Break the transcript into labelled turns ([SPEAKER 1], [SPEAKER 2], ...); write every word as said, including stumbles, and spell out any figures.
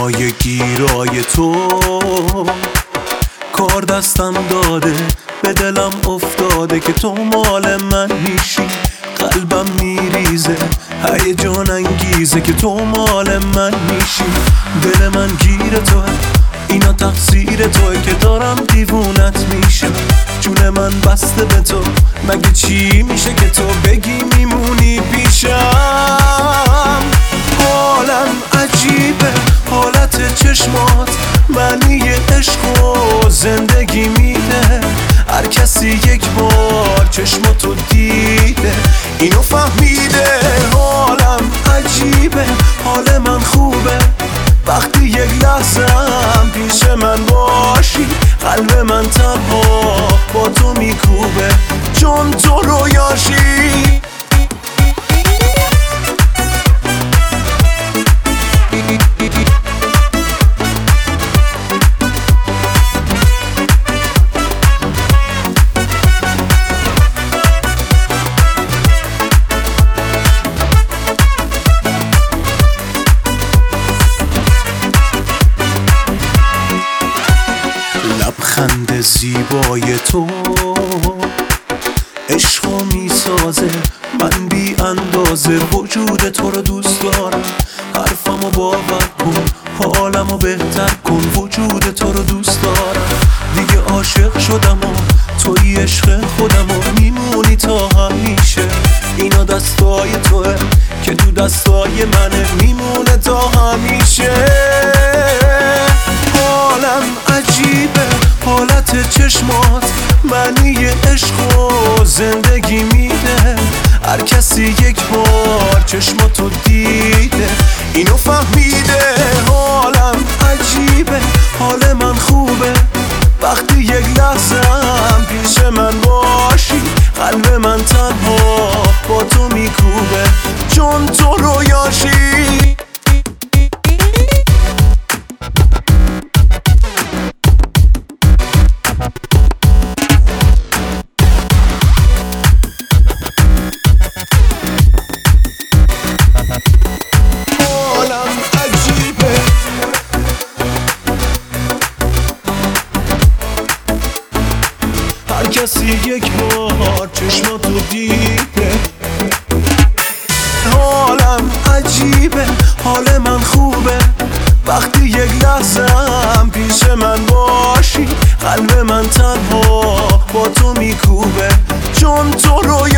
[SPEAKER 1] پای گیرای تو کار دستم داده، به دلم افتاده که تو مال من میشی. قلبم میریزه هیجان انگیزه که تو مال من میشی. دل من گیر توه، اینا تقصیر توه که دارم دیوونت میشم. جون من بسته به تو، مگه چی میشه که تو بگی میمونی پیشم. حالم عجیبه حالت چشمات، معنی عشق و زندگی میده. هر کسی یک بار چشماتو دیده اینو فهمیده. حالم عجیبه حال من خوبه وقتی یک لحظه‌ام پیش من باشی. قلب من تنها با تو میکوبه چون تو رویاشی. لبخند زیبای تو عشقو میسازه، من بی اندازه وجود تو رو دوست دارم. حرفمو باور کن، حالمو بهتر کن، وجود تو رو دوست دارم. دیگه عاشق شدم و توی عشق خودم و میمونی تا همیشه. اینا دستای توه که تو دستای منه، میمونه تا همیشه. حالم عجیبه حالت چشمات، معنی عشق و زندگی میده. هر کسی یک بار چشماتو دیده اینو فهمیده. حالم عجیبه حال من خوبه وقتی یک لحظه‌ام پیش من باشی. قلب من تنها با تو میکوبه چون تو رویاشی. کسی یک بار چشماتو دیده. حالم عجیبه حال من خوبه وقتی یک لحظه‌ام پیش من باشی. قلب من تنها با تو میکوبه چون تو روی